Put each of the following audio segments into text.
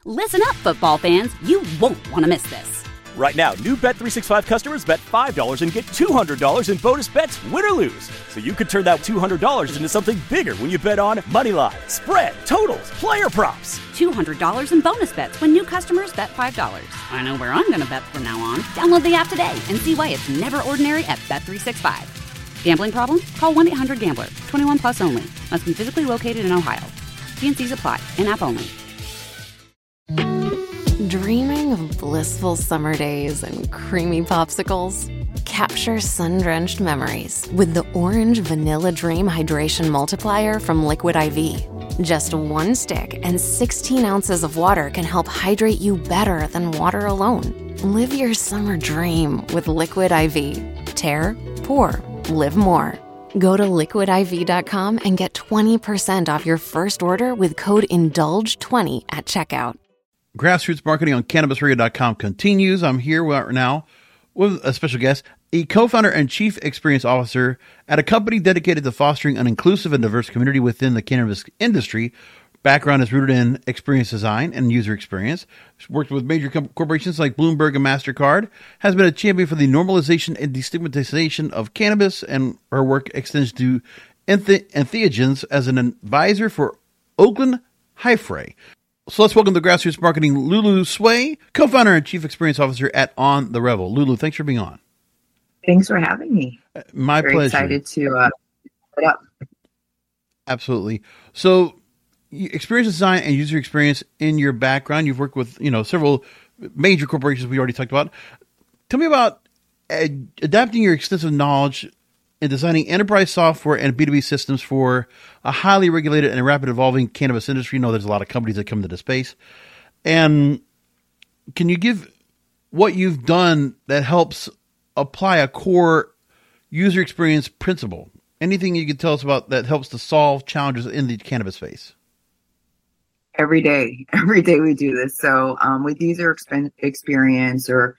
Listen up, football fans. You won't want to miss this. Right now, new Bet365 customers bet $5 and get $200 in bonus bets, win or lose. So you could turn that $200 into something bigger when you bet on money line, spread, totals, player props. $200 in bonus bets when new customers bet $5. I know where I'm going to bet from now on. Download the app today and see why it's never ordinary at Bet365. Gambling problem? Call 1-800-GAMBLER. 21 plus only. Must be physically located in Ohio. T&Cs apply. In-app only. Dreaming of blissful summer days and creamy popsicles? Capture sun-drenched memories with the Orange Vanilla Dream Hydration Multiplier from Liquid IV. Just one stick and 16 ounces of water can help hydrate you better than water alone. Live your summer dream with Liquid IV. Tear, pour, live more. Go to liquidiv.com and get 20% off your first order with code INDULGE20 at checkout. Grassroots Marketing on CannabisRadio.com continues. I'm here right now with a special guest, a co-founder and chief experience officer at a company dedicated to fostering an inclusive and diverse community within the cannabis industry. Background is rooted in experience design and user experience. She's worked with major corporations like Bloomberg and MasterCard, has been a champion for the normalization and destigmatization of cannabis, and her work extends to entheogens as an advisor for Oakland Hi-Fre. So let's welcome to Grassroots Marketing, Lulu Sway, co-founder and chief experience officer at On the Revel. Lulu, thanks for being on. Thanks for having me. My Very pleasure. Excited to put up. Absolutely. So, experience design and user experience in your background. You've worked with several major corporations we already talked about. Tell me about adapting your extensive knowledge in designing enterprise software and B2B systems for a highly regulated and rapid evolving cannabis industry. You know, there's a lot of companies that come into the space. And can you give what you've done that helps apply a core user experience principle? Anything you could tell us about that helps to solve challenges in the cannabis space? Every day we do this. So with user experience or,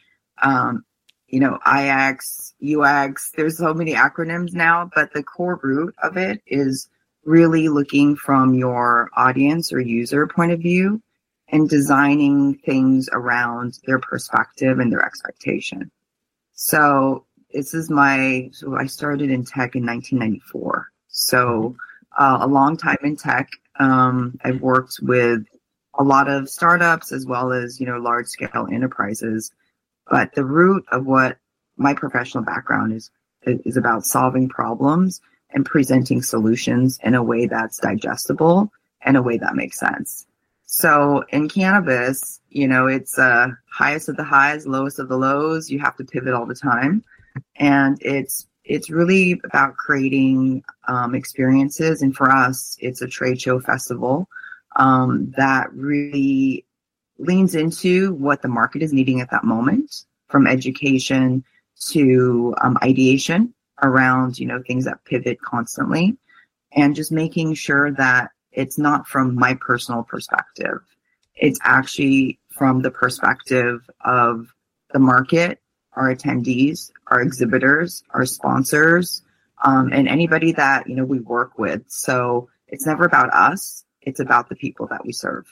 IX, UX, there's so many acronyms now, but the core root of it is really looking from your audience or user point of view and designing things around their perspective and their expectation. So I started in tech in 1994. So a long time in tech. I've worked with a lot of startups as well as, large scale enterprises. But the root of what my professional background is about solving problems and presenting solutions in a way that's digestible and a way that makes sense. So in cannabis, it's highest of the highs, lowest of the lows. You have to pivot all the time. And it's really about creating experiences. And for us, it's a trade show festival that really leans into what the market is needing at that moment, from education to ideation around, things that pivot constantly, and just making sure that it's not from my personal perspective. It's actually from the perspective of the market, our attendees, our exhibitors, our sponsors, and anybody that, we work with. So it's never about us. It's about the people that we serve.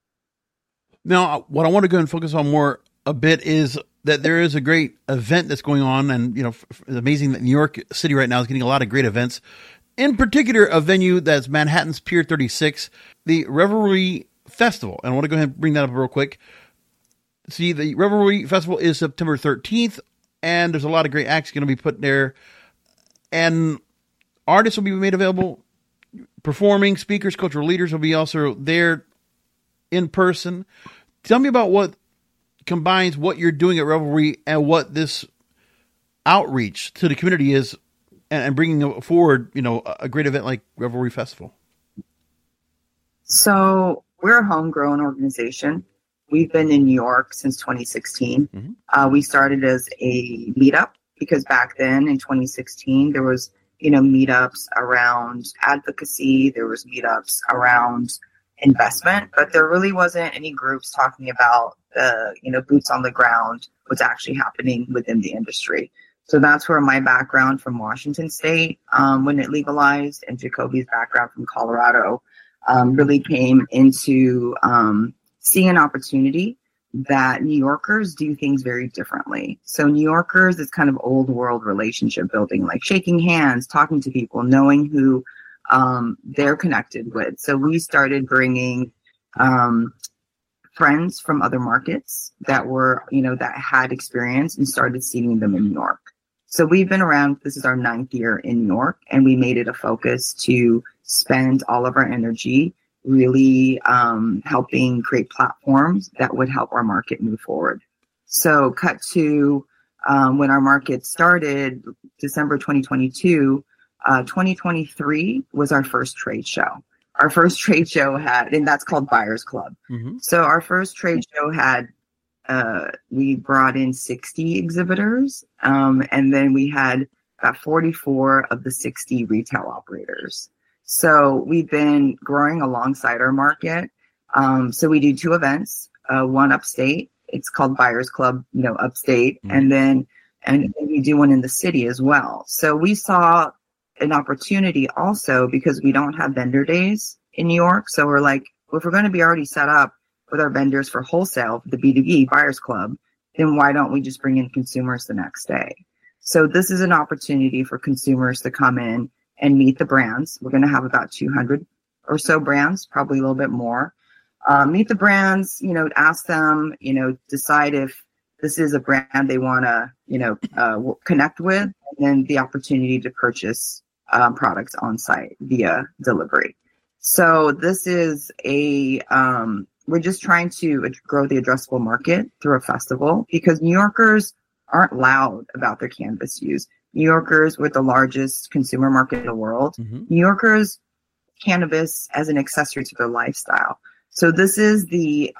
Now, what I want to go and focus on more a bit is that there is a great event that's going on. And, it's amazing that New York City right now is getting a lot of great events. In particular, a venue that's Manhattan's Pier 36, the Revelry Festival. And I want to go ahead and bring that up real quick. See, the Revelry Festival is September 13th, and there's a lot of great acts going to be put there. And artists will be made available, performing, speakers, cultural leaders will be also there in person. Tell me about what combines what you're doing at Revelry and what this outreach to the community is, and bringing forward, a great event like Revelry Festival. So we're a homegrown organization. We've been in New York since 2016. Mm-hmm. We started as a meetup because back then in 2016, there was, meetups around advocacy. There was meetups around investment, but there really wasn't any groups talking about the, boots on the ground, what's actually happening within the industry. So that's where my background from Washington State, when it legalized, and Jacoby's background from Colorado, really came into seeing an opportunity that New Yorkers do things very differently. So New Yorkers is kind of old world relationship building, like shaking hands, talking to people, knowing who they're connected with. So we started bringing friends from other markets that were, that had experience and started seeing them in New York. So we've been around, this is our 9th year in New York, and we made it a focus to spend all of our energy really helping create platforms that would help our market move forward. So cut to when our market started, December 2022, 2023 was our first trade show. Our first trade show and that's called Buyers Club. Mm-hmm. So our first trade show had, we brought in 60 exhibitors, and then we had 44 of the 60 retail operators. So we've been growing alongside our market. So we do 2 events, one upstate. It's called Buyers Club, upstate. Mm-hmm. And we do one in the city as well. So we saw an opportunity also because we don't have vendor days in New York. So we're like, if we're going to be already set up with our vendors for wholesale, the B2B Buyers Club, then why don't we just bring in consumers the next day? So this is an opportunity for consumers to come in and meet the brands. We're going to have about 200 or so brands, probably a little bit more. Meet the brands, ask them, decide if this is a brand they want to, connect with, and then the opportunity to purchase products on site via delivery. So this is we're just trying to grow the addressable market through a festival because New Yorkers aren't loud about their cannabis use. New Yorkers with the largest consumer market in the world, mm-hmm. New Yorkers cannabis as an accessory to their lifestyle. So this is the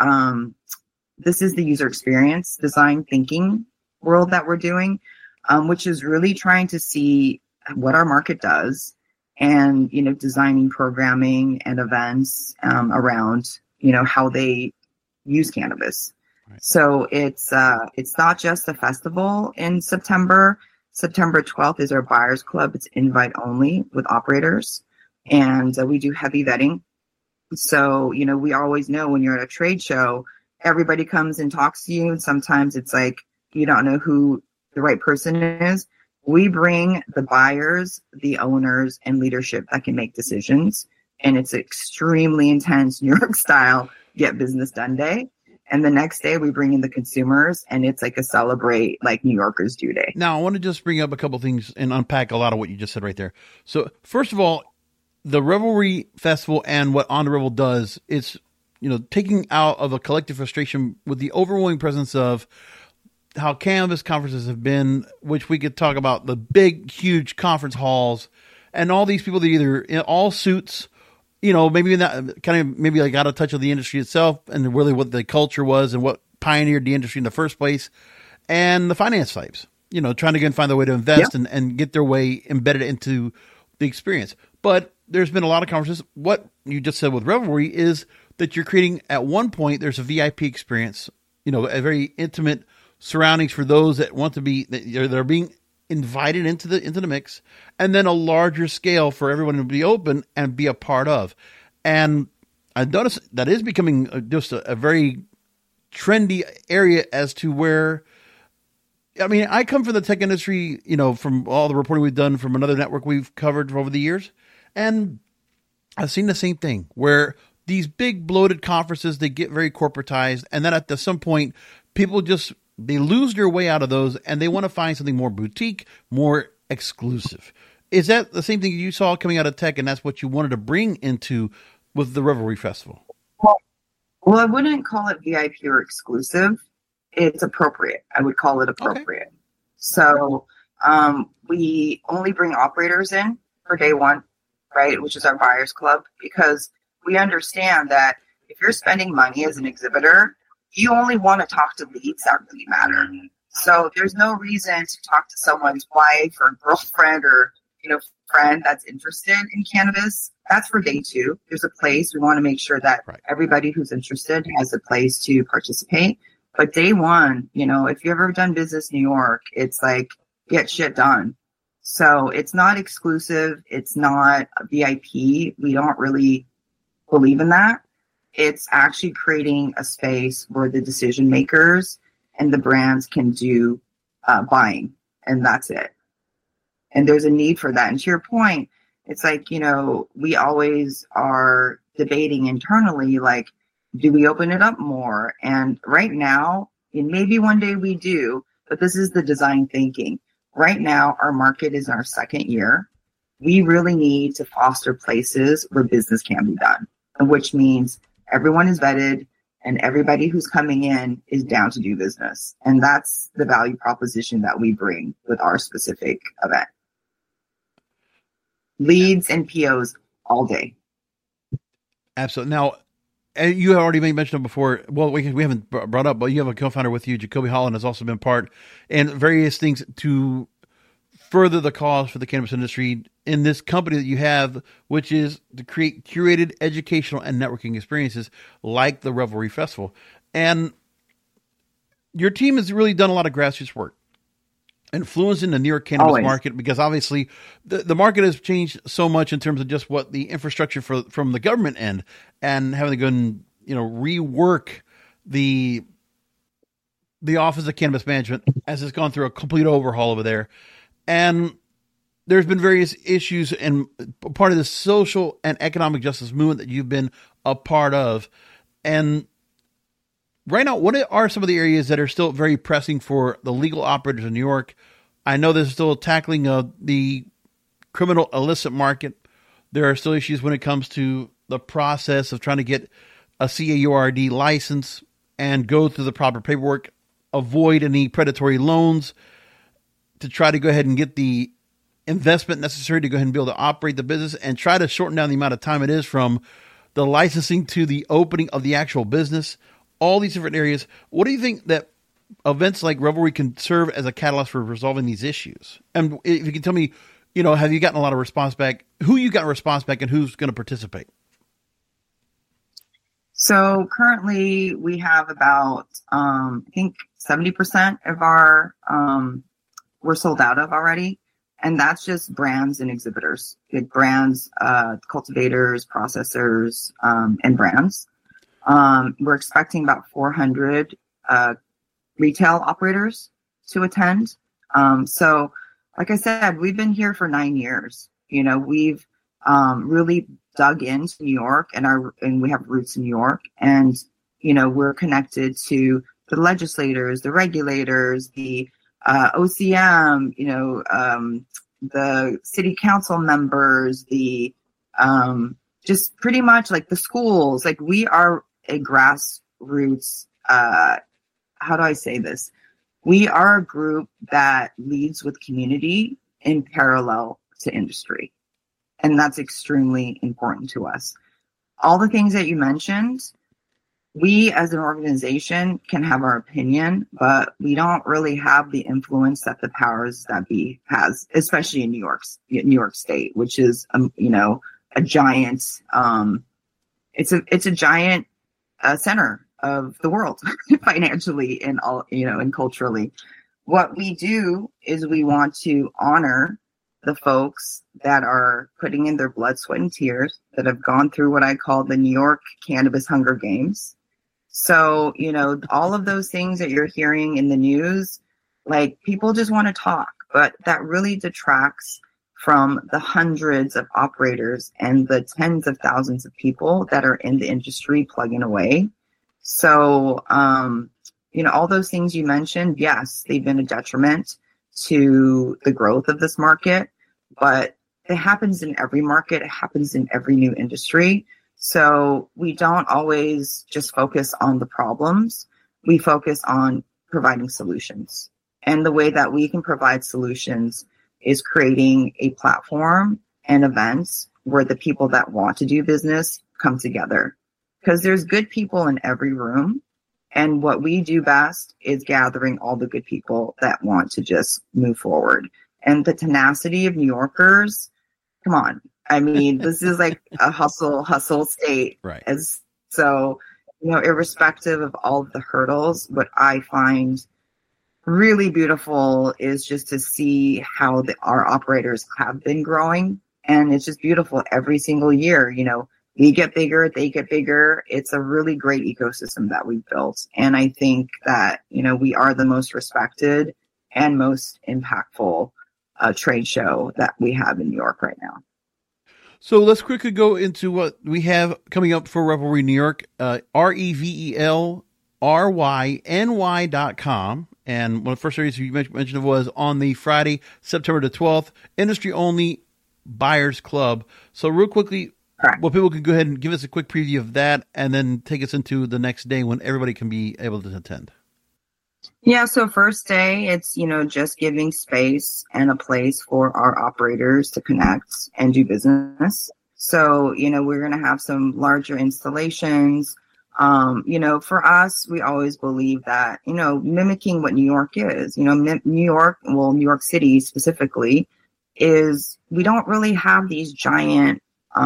user experience design thinking world that we're doing, which is really trying to see what our market does and, designing programming and events around, how they use cannabis. Right. So it's not just a festival in September. September 12th is our Buyers Club. It's invite only with operators, and we do heavy vetting. So, we always know when you're at a trade show, everybody comes and talks to you. And sometimes it's like, you don't know who the right person is. We bring the buyers, the owners, and leadership that can make decisions. And it's extremely intense New York style get business done day. And the next day we bring in the consumers, and it's like a celebrate like New Yorkers do day. Now, I want to just bring up a couple things and unpack a lot of what you just said right there. So first of all, the Revelry Festival and what On the Revel does, it's, taking out of a collective frustration with the overwhelming presence of how cannabis conferences have been, which we could talk about the big, huge conference halls and all these people that either in all suits, maybe in that kind of maybe like out of touch with the industry itself and really what the culture was and what pioneered the industry in the first place, and the finance types, trying to find their way to invest and get their way embedded into the experience. But there's been a lot of conferences. What you just said with Revelry is that you're creating, at one point, there's a VIP experience, a very intimate surroundings for those that want to be, that are being invited into the mix, and then a larger scale for everyone to be open and be a part of. And I've noticed that is becoming just a very trendy area as to where, I come from the tech industry, from all the reporting we've done from another network we've covered over the years. And I've seen the same thing where these big bloated conferences, they get very corporatized. And then at some point, people they lose their way out of those and they want to find something more boutique, more exclusive. Is that the same thing you saw coming out of tech, and that's what you wanted to bring into with the Revelry Festival? Well, I wouldn't call it VIP or exclusive. It's appropriate. I would call it appropriate. Okay. So we only bring operators in for day one, right, which is our Buyers Club, because we understand that if you're spending money as an exhibitor, you only want to talk to leads that really matter. So there's no reason to talk to someone's wife or girlfriend or, friend that's interested in cannabis. That's for day two. There's a place. We want to make sure that everybody who's interested has a place to participate. But day one, if you've ever done business in New York, it's like get shit done. So it's not exclusive. It's not VIP. We don't really believe in that. it's actually creating a space where the decision makers and the brands can do buying, and that's it. And there's a need for that. And to your point, it's like, we always are debating internally, like, do we open it up more? And right now, and maybe one day we do, but this is the design thinking. Right now, our market is in our second year. We really need to foster places where business can be done, which means everyone is vetted and everybody who's coming in is down to do business. And that's the value proposition that we bring with our specific event. Leads and POs all day. Absolutely. Now, you have already mentioned it before. Well, we haven't brought up, but you have a co-founder with you, Jacoby Holland, has also been part, and various things to further the cause for the cannabis industry in this company that you have, which is to create curated educational and networking experiences like the Revelry Festival. And your team has really done a lot of grassroots work, influencing the New York cannabis market, because obviously the market has changed so much in terms of just what the infrastructure from the government end, and having to go and rework the Office of Cannabis Management as it's gone through a complete overhaul over there. And there's been various issues and part of the social and economic justice movement that you've been a part of. And right now, what are some of the areas that are still very pressing for the legal operators in New York? I know there's still tackling the criminal illicit market. There are still issues when it comes to the process of trying to get a CAURD license and go through the proper paperwork, avoid any predatory loans, to try to go ahead and get the investment necessary to go ahead and be able to operate the business, and try to shorten down the amount of time it is from the licensing to the opening of the actual business. All these different areas. What do you think that events like Revelry can serve as a catalyst for resolving these issues? And if you can tell me, have you gotten a lot of response back? Who you got a response back, and who's going to participate? So currently we have about, I think 70% of our, we're sold out of already. And that's just brands and exhibitors, like brands, cultivators, processors, and brands. We're expecting about 400 retail operators to attend. So like I said, we've been here for 9 years. We've really dug into New York, and we have roots in New York, and we're connected to the legislators, the regulators, the OCM, the city council members, the just pretty much like the schools. Like, we are a grassroots, how do I say this? We are a group that leads with community in parallel to industry. And that's extremely important to us. All the things that you mentioned, we as an organization can have our opinion, but we don't really have the influence that the powers that be has, especially in New York State, which is, a giant, it's a giant center of the world financially and all, and culturally. What we do is we want to honor the folks that are putting in their blood, sweat, and tears, that have gone through what I call the New York Cannabis Hunger Games. So, all of those things that you're hearing in the news, like, people just want to talk, but that really detracts from the hundreds of operators and the tens of thousands of people that are in the industry plugging away. So, all those things you mentioned, yes, they've been a detriment to the growth of this market, but it happens in every market. It happens in every new industry. So we don't always just focus on the problems. We focus on providing solutions. And the way that we can provide solutions is creating a platform and events where the people that want to do business come together. Because there's good people in every room. And what we do best is gathering all the good people that want to just move forward. And the tenacity of New Yorkers, come on. I mean, this is like a hustle state. Right. So, irrespective of all of the hurdles, what I find really beautiful is just to see how our operators have been growing. And it's just beautiful every single year. we get bigger, they get bigger. It's a really great ecosystem that we've built. And I think that, we are the most respected and most impactful trade show that we have in New York right now. So let's quickly go into what we have coming up for Revelry New York, REVELRYNY.com. And one of the first areas you mentioned was on the Friday, September the 12th, industry only buyers club. So real quickly, well, people can go ahead and give us a quick preview of that and then take us into the next day when everybody can be able to attend. Yeah, so first day, it's, just giving space and a place for our operators to connect and do business. So, we're going to have some larger installations. For us, we always believe that, mimicking what New York is, New York City specifically, is we don't really have these giant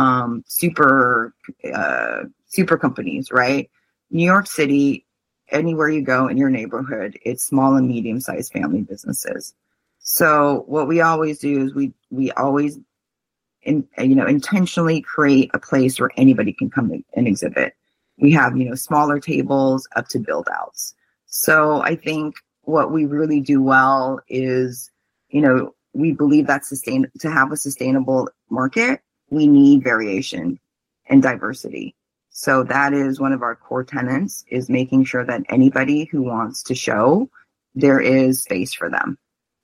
super companies, right? New York City, anywhere you go in your neighborhood, it's small and medium-sized family businesses. So what we always do is we always intentionally create a place where anybody can come and exhibit. We have, smaller tables up to build outs. So I think what we really do well is, we believe that to have a sustainable market, we need variation and diversity. So that is one of our core tenets, is making sure that anybody who wants to show, there is space for them.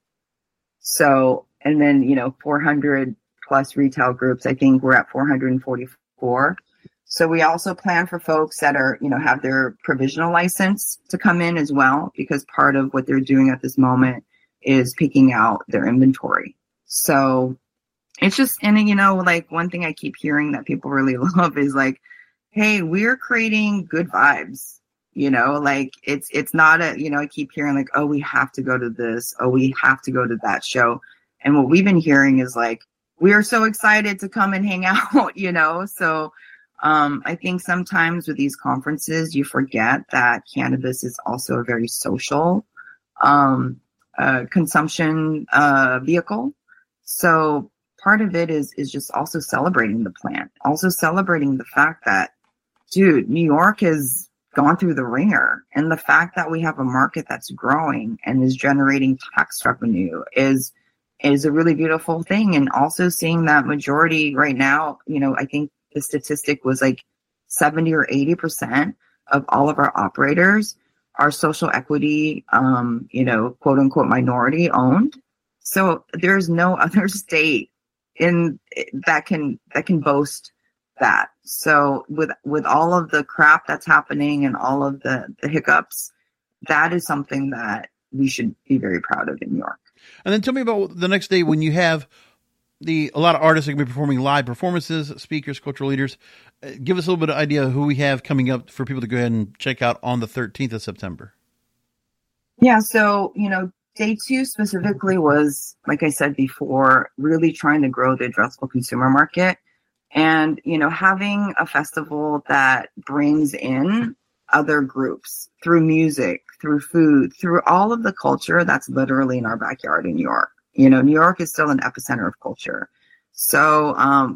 So, and then, 400 plus retail groups, I think we're at 444. So we also plan for folks that are, have their provisional license to come in as well, because part of what they're doing at this moment is picking out their inventory. So it's just, and one thing I keep hearing that people really love is like, hey, we're creating good vibes, it's not I keep hearing like, oh, we have to go to this, oh, we have to go to that show. And what we've been hearing is like, we are so excited to come and hang out, so I think sometimes with these conferences, you forget that cannabis is also a very social consumption vehicle. So part of it is just also celebrating the plant, also celebrating the fact that, dude, New York has gone through the ringer, and the fact that we have a market that's growing and is generating tax revenue is a really beautiful thing. And also seeing that majority right now, I think the statistic was like 70 or 80% of all of our operators are social equity, quote unquote minority owned. So there's no other state that can boast that. So with all of the crap that's happening and all of the hiccups, that is something that we should be very proud of in New York. And then tell me about the next day when you have a lot of artists are going to be performing live performances, speakers, cultural leaders. Give us a little bit of idea of who we have coming up for people to go ahead and check out on the 13th of September. Yeah. So, day 2 specifically was, like I said before, really trying to grow the addressable consumer market and, having a festival that brings in other groups through music, through food, through all of the culture that's literally in our backyard in New York. New York is still an epicenter of culture. So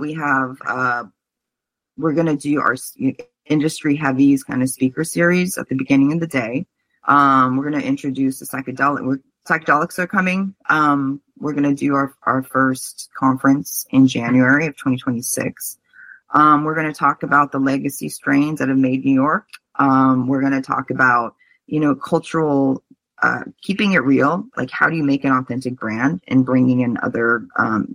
we're going to do our industry heavies kind of speaker series at the beginning of the day. We're going to introduce the psychedelics are coming. We're going to do our first conference in January of 2026. We're going to talk about the legacy strains that have made New York. We're going to talk about, cultural, keeping it real. Like, how do you make an authentic brand, and bringing in other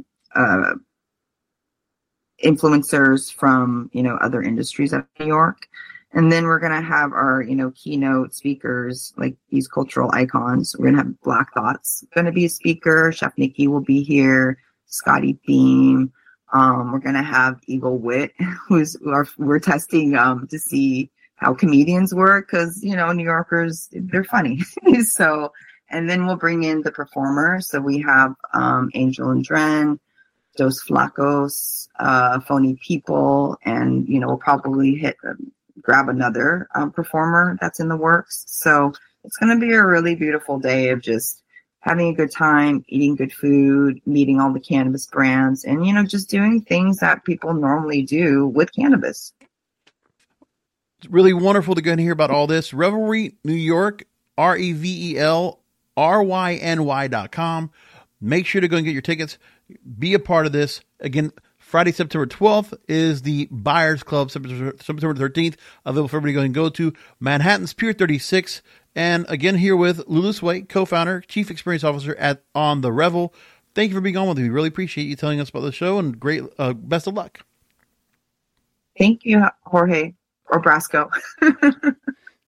influencers from, other industries of New York. And then we're going to have our, keynote speakers, like these cultural icons. We're going to have Black Thoughts going to be a speaker. Chef Nikki will be here. Scotty Thiem. We're going to have Eagle Wit, we're testing to see how comedians work, because, New Yorkers, they're funny. So, and then we'll bring in the performers. So we have Angel and Dren, Dos Flacos, Phony People, and, we'll probably grab another performer that's in the works. So it's going to be a really beautiful day of just having a good time, eating good food, meeting all the cannabis brands, and, just doing things that people normally do with cannabis. It's really wonderful to go and hear about all this. Revelry New York, RevelryNY.com. Make sure to go and get your tickets. Be a part of this. Again, Friday, September 12th is the Buyers Club. September 13th, available for everybody to go and go to Manhattan's Pier 36. And again, here with Lulu Sway, co-founder, chief experience officer on the Revel. Thank you for being on with me. We really appreciate you telling us about the show, and great, best of luck. Thank you, Jorge or Brasco.